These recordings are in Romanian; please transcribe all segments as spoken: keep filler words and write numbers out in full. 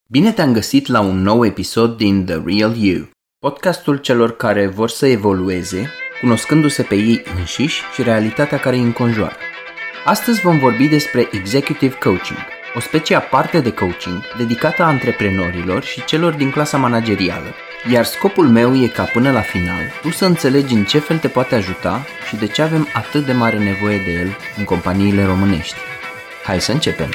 Bine te-am găsit la un nou episod din The Real You, podcastul celor care vor să evolueze, cunoscându-se pe ei înșiși și realitatea care îi înconjoară. Astăzi vom vorbi despre Executive Coaching, o specie aparte de coaching dedicată antreprenorilor și celor din clasa managerială, iar scopul meu e ca până la final tu să înțelegi în ce fel te poate ajuta și de ce avem atât de mare nevoie de el în companiile românești. Hai să începem!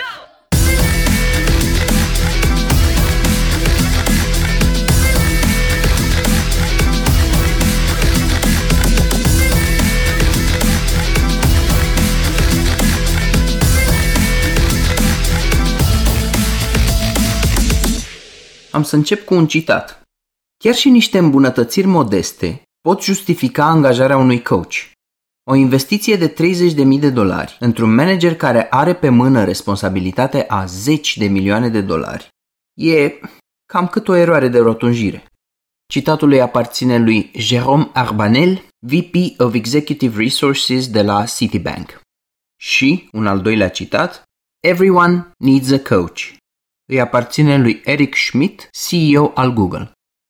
Am să încep cu un citat. Chiar și niște îmbunătățiri modeste pot justifica angajarea unui coach. O investiție de treizeci de mii de dolari într-un manager care are pe mână responsabilitate a zeci de milioane de dolari e cam cât o eroare de rotunjire. Citatul îi aparține lui Jérôme Arbanel, V P of Executive Resources de la Citibank. Și, un al doilea citat, Everyone needs a coach. Îi aparține lui Eric Schmidt, C E O al Google.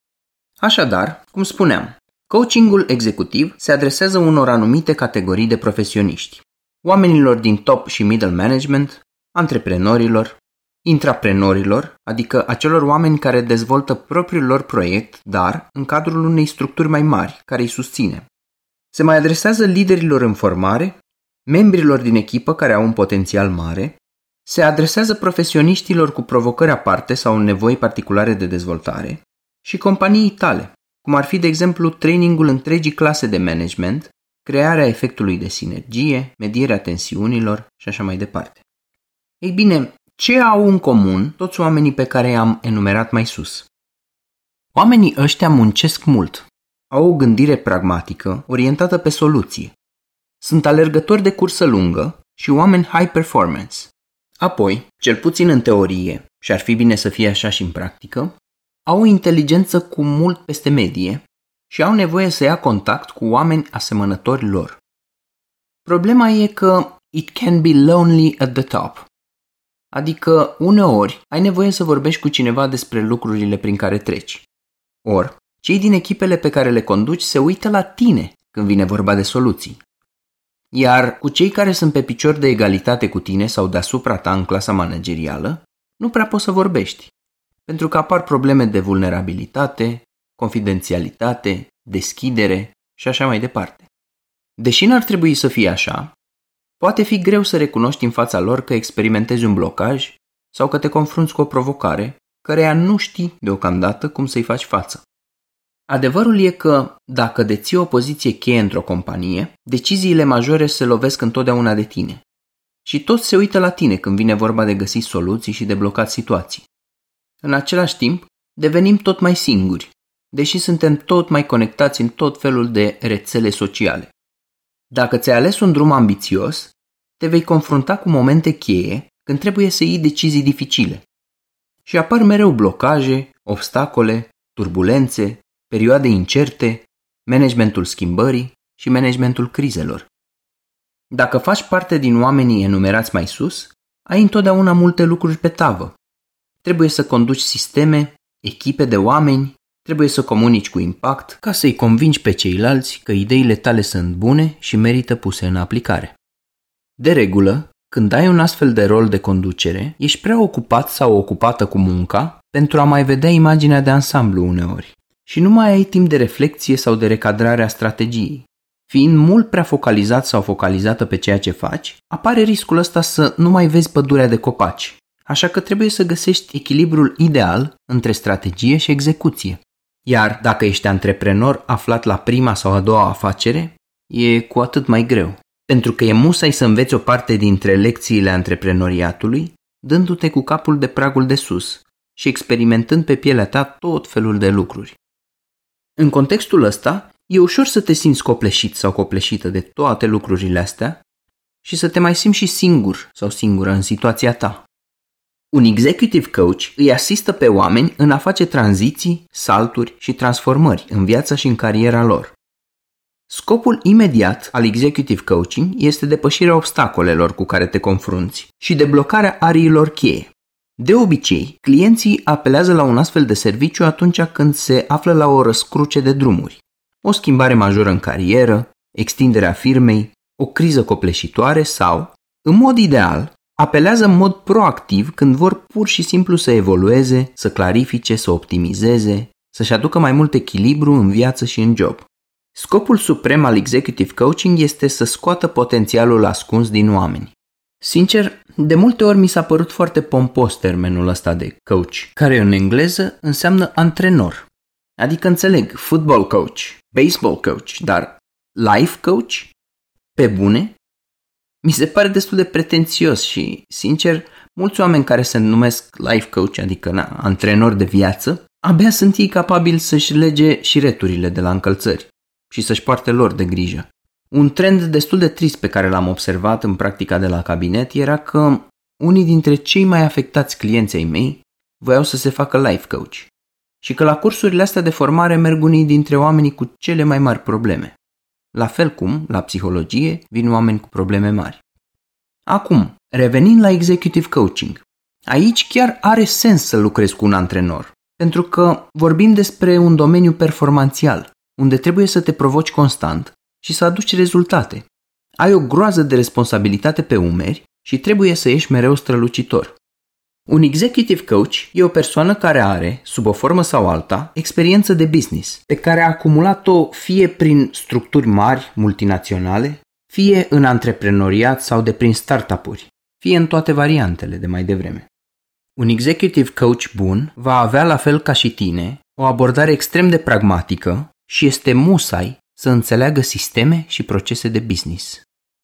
Așadar, cum spuneam, coachingul executiv se adresează unor anumite categorii de profesioniști. Oamenilor din top și middle management, antreprenorilor, intraprenorilor, adică acelor oameni care dezvoltă propriul lor proiect, dar în cadrul unei structuri mai mari care îi susține. Se mai adresează liderilor în formare, membrilor din echipă care au un potențial mare, se adresează profesioniștilor cu provocări aparte sau nevoi particulare de dezvoltare și companiei tale, cum ar fi, de exemplu, trainingul întregii clase de management, crearea efectului de sinergie, medierea tensiunilor și așa mai departe. Ei bine, ce au în comun toți oamenii pe care i-am enumerat mai sus? Oamenii ăștia muncesc mult, au o gândire pragmatică, orientată pe soluție. Sunt alergători de cursă lungă și oameni high performance. Apoi, cel puțin în teorie, și ar fi bine să fie așa și în practică, au o inteligență cu mult peste medie și au nevoie să ia contact cu oameni asemănători lor. Problema e că it can be lonely at the top, adică uneori ai nevoie să vorbești cu cineva despre lucrurile prin care treci. Ori, cei din echipele pe care le conduci se uită la tine când vine vorba de soluții. Iar cu cei care sunt pe picior de egalitate cu tine sau deasupra ta în clasa managerială, nu prea poți să vorbești, pentru că apar probleme de vulnerabilitate, confidențialitate, deschidere și așa mai departe. Deși n-ar trebui să fie așa, poate fi greu să recunoști în fața lor că experimentezi un blocaj sau că te confrunți cu o provocare căreia nu știi deocamdată cum să-i faci față. Adevărul e că, dacă deții o poziție cheie într-o companie, deciziile majore se lovesc întotdeauna de tine. Și toți se uită la tine când vine vorba de găsit soluții și de blocat situații. În același timp, devenim tot mai singuri, deși suntem tot mai conectați în tot felul de rețele sociale. Dacă ți-ai ales un drum ambițios, te vei confrunta cu momente cheie când trebuie să iei decizii dificile. Și apar mereu blocaje, obstacole, turbulențe, perioade incerte, managementul schimbării și managementul crizelor. Dacă faci parte din oamenii enumerați mai sus, ai întotdeauna multe lucruri pe tavă. Trebuie să conduci sisteme, echipe de oameni, trebuie să comunici cu impact ca să-i convingi pe ceilalți că ideile tale sunt bune și merită puse în aplicare. De regulă, când ai un astfel de rol de conducere, ești prea ocupat sau ocupată cu munca pentru a mai vedea imaginea de ansamblu uneori. Și nu mai ai timp de reflexie sau de recadrare a strategiei. Fiind mult prea focalizat sau focalizată pe ceea ce faci, apare riscul ăsta să nu mai vezi pădurea de copaci. Așa că trebuie să găsești echilibrul ideal între strategie și execuție. Iar dacă ești antreprenor aflat la prima sau a doua afacere, e cu atât mai greu. Pentru că e musai să înveți o parte dintre lecțiile antreprenoriatului, dându-te cu capul de pragul de sus și experimentând pe pielea ta tot felul de lucruri. În contextul ăsta, e ușor să te simți copleșit sau copleșită de toate lucrurile astea și să te mai simți și singur sau singură în situația ta. Un executive coach îi asistă pe oameni în a face tranziții, salturi și transformări în viața și în cariera lor. Scopul imediat al executive coaching este depășirea obstacolelor cu care te confrunți și deblocarea ariilor cheie. De obicei, clienții apelează la un astfel de serviciu atunci când se află la o răscruce de drumuri, o schimbare majoră în carieră, extinderea firmei, o criză copleșitoare sau, în mod ideal, apelează în mod proactiv când vor pur și simplu să evolueze, să clarifice, să optimizeze, să-și aducă mai mult echilibru în viață și în job. Scopul suprem al executive coaching este să scoată potențialul ascuns din oameni. Sincer, de multe ori mi s-a părut foarte pompos termenul ăsta de coach, care în engleză înseamnă antrenor. Adică înțeleg football coach, baseball coach, dar life coach? Pe bune? Mi se pare destul de pretențios și, sincer, mulți oameni care se numesc life coach, adică na, antrenor de viață, abia sunt ei capabili să-și lege șireturile de la încălțări și să-și poarte lor de grijă. Un trend destul de trist pe care l-am observat în practica de la cabinet era că unii dintre cei mai afectați clienți ai mei voiau să se facă life coach și că la cursurile astea de formare merg unii dintre oamenii cu cele mai mari probleme. La fel cum, la psihologie, vin oameni cu probleme mari. Acum, revenind la executive coaching, aici chiar are sens să lucrezi cu un antrenor, pentru că vorbim despre un domeniu performanțial, unde trebuie să te provoci constant și să aduci rezultate. Ai o groază de responsabilitate pe umeri și trebuie să ieși mereu strălucitor. Un executive coach e o persoană care are, sub o formă sau alta, experiență de business, pe care a acumulat-o fie prin structuri mari, multinaționale, fie în antreprenoriat sau de prin startup-uri, fie în toate variantele de mai devreme. Un executive coach bun va avea, la fel ca și tine, o abordare extrem de pragmatică și este musai să înțeleagă sisteme și procese de business.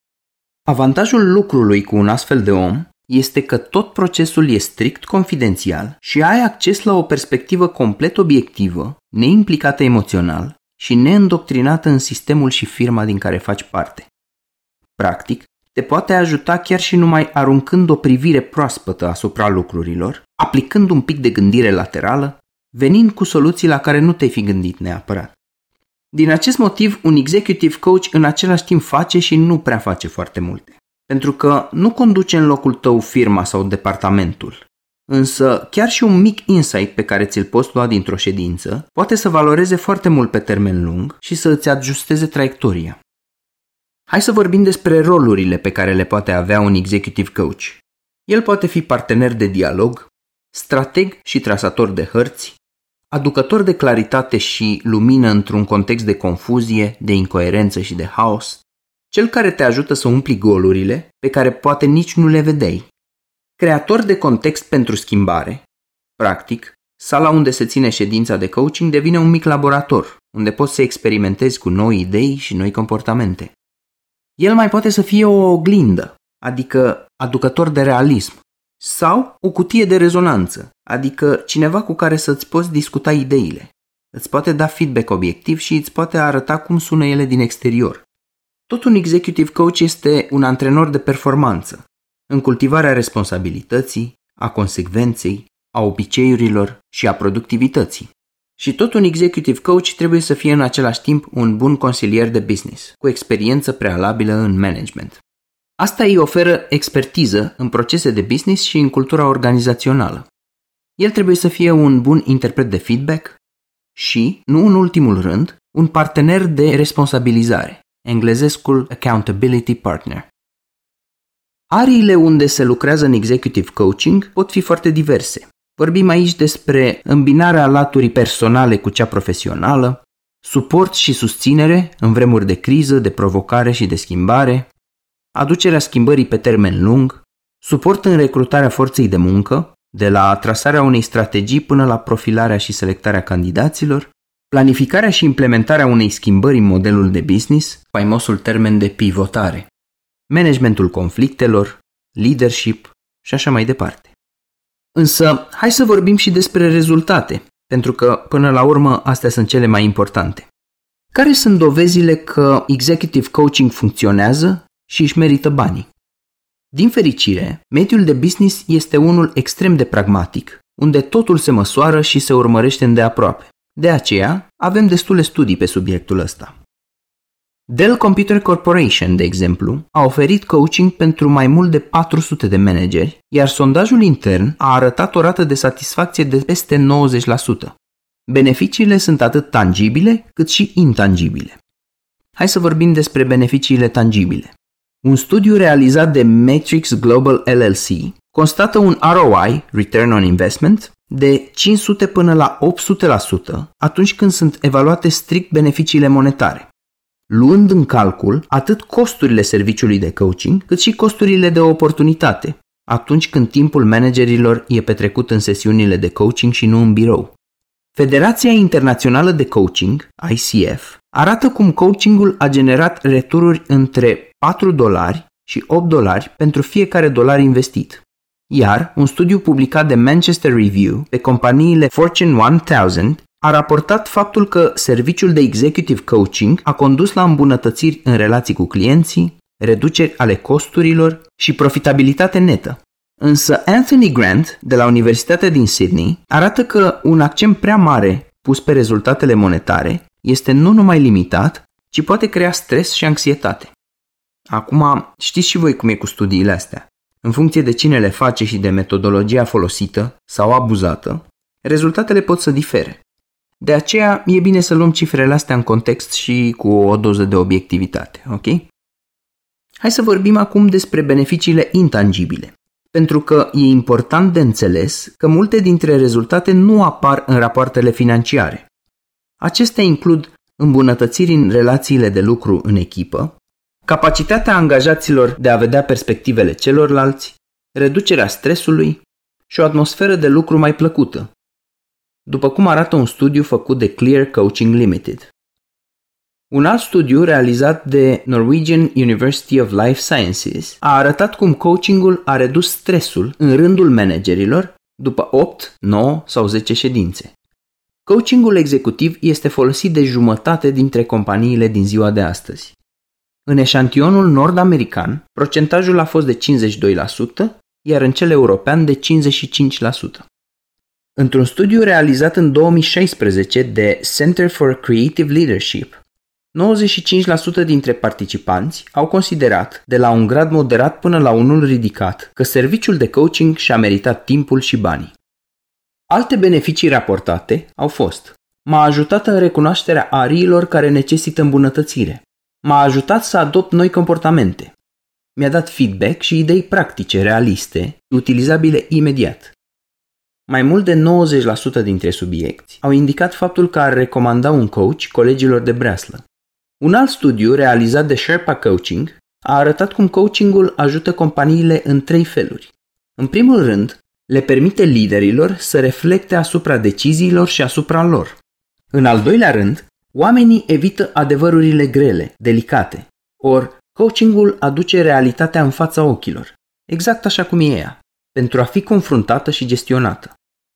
Avantajul lucrului cu un astfel de om este că tot procesul e strict confidențial și ai acces la o perspectivă complet obiectivă, neimplicată emoțional și neîndoctrinată în sistemul și firma din care faci parte. Practic, te poate ajuta chiar și numai aruncând o privire proaspătă asupra lucrurilor, aplicând un pic de gândire laterală, venind cu soluții la care nu te-ai fi gândit neapărat. Din acest motiv, un executive coach în același timp face și nu prea face foarte multe. Pentru că nu conduce în locul tău firma sau departamentul. Însă, chiar și un mic insight pe care ți-l poți lua dintr-o ședință poate să valoreze foarte mult pe termen lung și să îți ajusteze traiectoria. Hai să vorbim despre rolurile pe care le poate avea un executive coach. El poate fi partener de dialog, strateg și trasator de hărți, aducător de claritate și lumină într-un context de confuzie, de incoerență și de haos, cel care te ajută să umpli golurile pe care poate nici nu le vedeai, creator de context pentru schimbare. Practic, sala unde se ține ședința de coaching devine un mic laborator, unde poți să experimentezi cu noi idei și noi comportamente. El mai poate să fie o oglindă, adică aducător de realism, sau o cutie de rezonanță, adică cineva cu care să-ți poți discuta ideile. Îți poate da feedback obiectiv și îți poate arăta cum sună ele din exterior. Tot un executive coach este un antrenor de performanță, în cultivarea responsabilității, a consecvenței, a obiceiurilor și a productivității. Și tot un executive coach trebuie să fie în același timp un bun consilier de business, cu experiență prealabilă în management. Asta îi oferă expertiză în procese de business și în cultura organizațională. El trebuie să fie un bun interpret de feedback și, nu în ultimul rând, un partener de responsabilizare, englezescul accountability partner. Ariile unde se lucrează în executive coaching pot fi foarte diverse. Vorbim aici despre îmbinarea laturii personale cu cea profesională, suport și susținere în vremuri de criză, de provocare și de schimbare, aducerea schimbării pe termen lung, suport în recrutarea forței de muncă, de la trasarea unei strategii până la profilarea și selectarea candidaților, planificarea și implementarea unei schimbări în modelul de business, faimosul termen de pivotare, managementul conflictelor, leadership și așa mai departe. Însă, hai să vorbim și despre rezultate, pentru că, până la urmă, astea sunt cele mai importante. Care sunt dovezile că executive coaching funcționează și își merită banii? Din fericire, mediul de business este unul extrem de pragmatic, unde totul se măsoară și se urmărește îndeaproape. De aceea, avem destule studii pe subiectul ăsta. Dell Computer Corporation, de exemplu, a oferit coaching pentru mai mult de patru sute de manageri, iar sondajul intern a arătat o rată de satisfacție de peste nouăzeci la sută. Beneficiile sunt atât tangibile cât și intangibile. Hai să vorbim despre beneficiile tangibile. Un studiu realizat de Matrix Global L L C constată un R O I, Return on Investment, de cinci sute până la opt sute la sută atunci când sunt evaluate strict beneficiile monetare, luând în calcul atât costurile serviciului de coaching, cât și costurile de oportunitate, atunci când timpul managerilor e petrecut în sesiunile de coaching și nu în birou. Federația Internațională de Coaching, I C F, arată cum coachingul a generat retururi între patru dolari și opt dolari pentru fiecare dolar investit. Iar un studiu publicat de Manchester Review pe companiile Fortune one thousand a raportat faptul că serviciul de executive coaching a condus la îmbunătățiri în relații cu clienții, reduceri ale costurilor și profitabilitate netă. Însă Anthony Grant, de la Universitatea din Sydney, arată că un accent prea mare pus pe rezultatele monetare este nu numai limitat, ci poate crea stres și anxietate. Acum, știți și voi cum e cu studiile astea. În funcție de cine le face și de metodologia folosită sau abuzată, rezultatele pot să difere. De aceea e bine să luăm cifrele astea în context și cu o doză de obiectivitate, ok? Hai să vorbim acum despre beneficiile intangibile, pentru că e important de înțeles că multe dintre rezultate nu apar în rapoartele financiare. Acestea includ îmbunătățiri în relațiile de lucru în echipă, capacitatea angajaților de a vedea perspectivele celorlalți, reducerea stresului și o atmosferă de lucru mai plăcută, după cum arată un studiu făcut de Clear Coaching Limited. Un alt studiu realizat de Norwegian University of Life Sciences a arătat cum coachingul a redus stresul în rândul managerilor după opt, nouă sau zece ședințe. Coachingul executiv este folosit de jumătate dintre companiile din ziua de astăzi. În eșantionul nord-american, procentajul a fost de cincizeci și doi la sută, iar în cel european de cincizeci și cinci la sută. Într-un studiu realizat în două mii șaisprezece de Center for Creative Leadership, nouăzeci și cinci la sută dintre participanți au considerat, de la un grad moderat până la unul ridicat, că serviciul de coaching și-a meritat timpul și banii. Alte beneficii raportate au fost: m-a ajutat în recunoașterea ariilor care necesită îmbunătățire, m-a ajutat să adopt noi comportamente, mi-a dat feedback și idei practice, realiste, utilizabile imediat. Mai mult de nouăzeci la sută dintre subiecti au indicat faptul că ar recomanda un coach colegilor de breaslă. Un alt studiu realizat de Sherpa Coaching a arătat cum coachingul ajută companiile în trei feluri. În primul rând, le permite liderilor să reflecte asupra deciziilor și asupra lor. În al doilea rând, oamenii evită adevărurile grele, delicate, ori coachingul aduce realitatea în fața ochilor, exact așa cum e ea, pentru a fi confruntată și gestionată.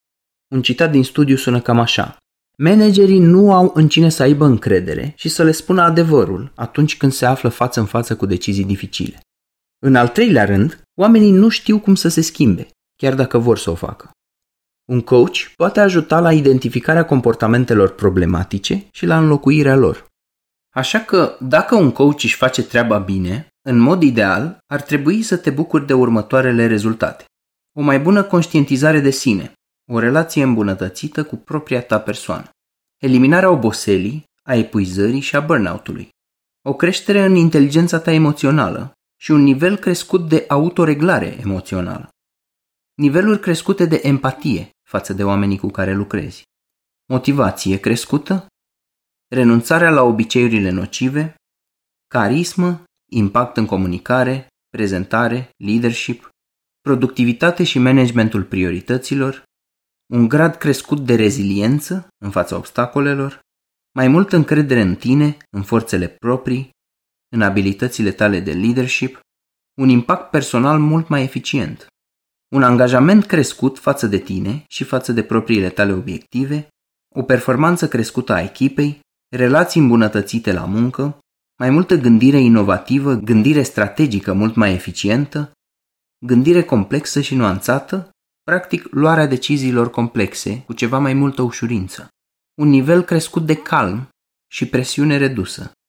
Un citat din studiu sună cam așa: managerii nu au în cine să aibă încredere și să le spună adevărul atunci când se află față în față cu decizii dificile. În al treilea rând, oamenii nu știu cum să se schimbe, chiar dacă vor să o facă. Un coach poate ajuta la identificarea comportamentelor problematice și la înlocuirea lor. Așa că, dacă un coach își face treaba bine, în mod ideal, ar trebui să te bucuri de următoarele rezultate: o mai bună conștientizare de sine, o relație îmbunătățită cu propria ta persoană, eliminarea oboselii, a epuizării și a burnout-ului, o creștere în inteligența ta emoțională și un nivel crescut de autoreglare emoțională, niveluri crescute de empatie față de oamenii cu care lucrezi, motivație crescută, renunțarea la obiceiurile nocive, carismă, impact în comunicare, prezentare, leadership, productivitate și managementul priorităților, un grad crescut de reziliență în fața obstacolelor, mai multă încredere în tine, în forțele proprii, în abilitățile tale de leadership, un impact personal mult mai eficient, un angajament crescut față de tine și față de propriile tale obiective, o performanță crescută a echipei, relații îmbunătățite la muncă, mai multă gândire inovativă, gândire strategică mult mai eficientă, gândire complexă și nuanțată, practic luarea deciziilor complexe cu ceva mai multă ușurință, un nivel crescut de calm și presiune redusă.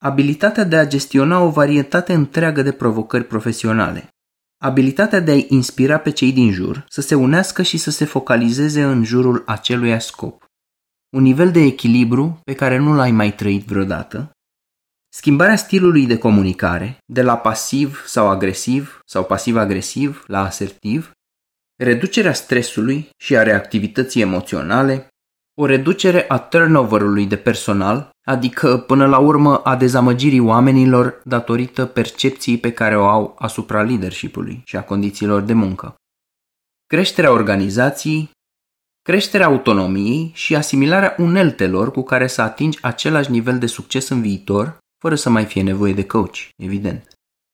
abilitatea de a gestiona o varietate întreagă de provocări profesionale, abilitatea de a inspira pe cei din jur să se unească și să se focalizeze în jurul aceluia scop, un nivel de echilibru pe care nu l-ai mai trăit vreodată, schimbarea stilului de comunicare, de la pasiv sau agresiv sau pasiv-agresiv la asertiv, reducerea stresului și a reactivității emoționale, o reducere a turnover-ului de personal, adică până la urmă a dezamăgirii oamenilor datorită percepției pe care o au asupra leadership-ului și a condițiilor de muncă, creșterea organizației, creșterea autonomiei și asimilarea uneltelor cu care să atingi același nivel de succes în viitor, fără să mai fie nevoie de coach, evident.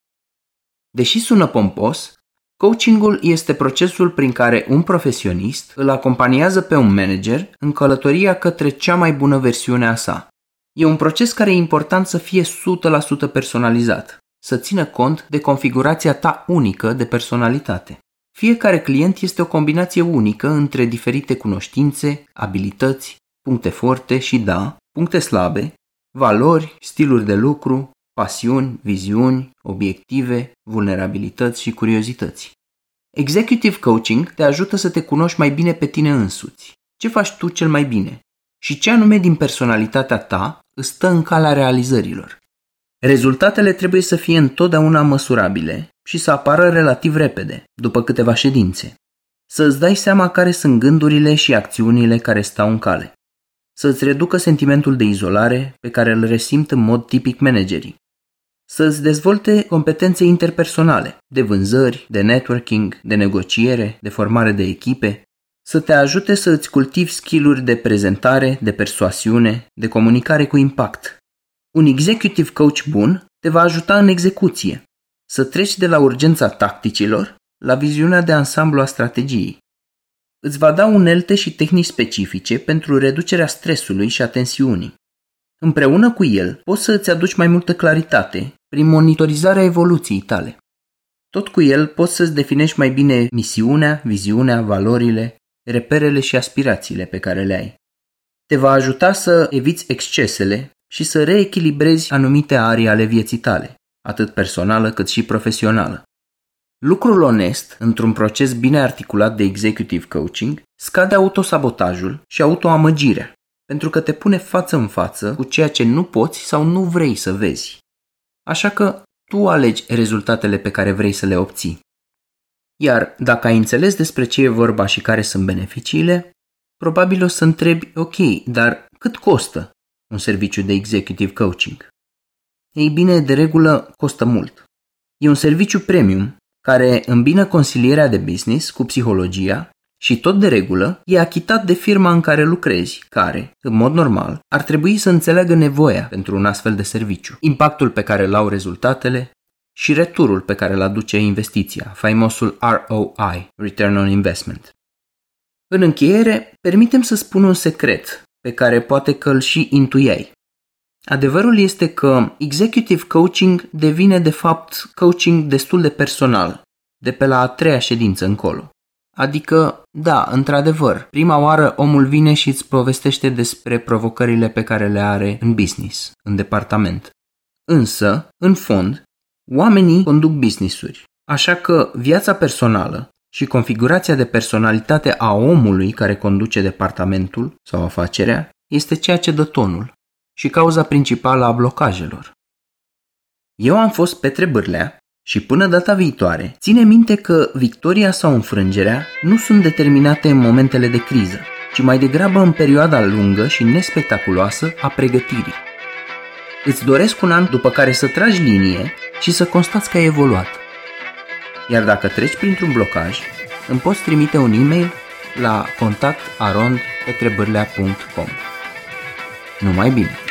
Deși sună pompos, coachingul este procesul prin care un profesionist îl acompaniază pe un manager în călătoria către cea mai bună versiune a sa. E un proces care e important să fie o sută la sută personalizat, să țină cont de configurația ta unică de personalitate. Fiecare client este o combinație unică între diferite cunoștințe, abilități, puncte forte și, da, puncte slabe, valori, stiluri de lucru, pasiuni, viziuni, obiective, vulnerabilități și curiozități. Executive coaching te ajută să te cunoști mai bine pe tine însuți. Ce faci tu cel mai bine? Și ce anume din personalitatea ta îți stă în calea realizărilor? Rezultatele trebuie să fie întotdeauna măsurabile și să apară relativ repede, după câteva ședințe. Să îți dai seama care sunt gândurile și acțiunile care stau în cale. Să îți reducă sentimentul de izolare pe care îl resimt în mod tipic managerii. Să îți dezvolte competențe interpersonale, de vânzări, de networking, de negociere, de formare de echipe, să te ajute să îți cultivi skill-uri de prezentare, de persoasiune, de comunicare cu impact. Un executive coach bun te va ajuta în execuție, să treci de la urgența tacticilor la viziunea de ansamblu a strategiei. Îți va da unelte și tehnici specifice pentru reducerea stresului și a tensiunii. Împreună cu el poți să îți aduci mai multă claritate prin monitorizarea evoluției tale. Tot cu el poți să-ți definești mai bine misiunea, viziunea, valorile, reperele și aspirațiile pe care le ai. Te va ajuta să eviți excesele și să reechilibrezi anumite arii ale vieții tale, atât personală cât și profesională. Lucrul onest, într-un proces bine articulat de executive coaching, scade autosabotajul și autoamăgirea, pentru că te pune față în față cu ceea ce nu poți sau nu vrei să vezi. Așa că tu alegi rezultatele pe care vrei să le obții. Iar dacă ai înțeles despre ce e vorba și care sunt beneficiile, probabil o să întrebi, ok, dar cât costă un serviciu de executive coaching? Ei bine, de regulă costă mult. E un serviciu premium care îmbină consilierea de business cu psihologia și tot de regulă e achitat de firma în care lucrezi, care, în mod normal, ar trebui să înțeleagă nevoia pentru un astfel de serviciu, impactul pe care îl au rezultatele și returul pe care îl aduce investiția, faimosul R O I, Return on Investment. În încheiere, permitem să spun un secret pe care poate că îl și intuiai. Adevărul este că executive coaching devine de fapt coaching destul de personal, de pe la a treia ședință încolo. Adică, da, într-adevăr, prima oară omul vine și îți povestește despre provocările pe care le are în business, în departament. Însă, în fond, oamenii conduc business-uri, așa că viața personală și configurația de personalitate a omului care conduce departamentul sau afacerea este ceea ce dă tonul și cauza principală a blocajelor. Eu am fost Petre Bârlea și până data viitoare, ține minte că victoria sau înfrângerea nu sunt determinate în momentele de criză, ci mai degrabă în perioada lungă și nespectaculoasă a pregătirii. Îți doresc un an după care să tragi linie și să constați că ai evoluat. Iar dacă treci printr-un blocaj, îmi poți trimite un e-mail la contact arond petrebârlea punct com. Numai bine!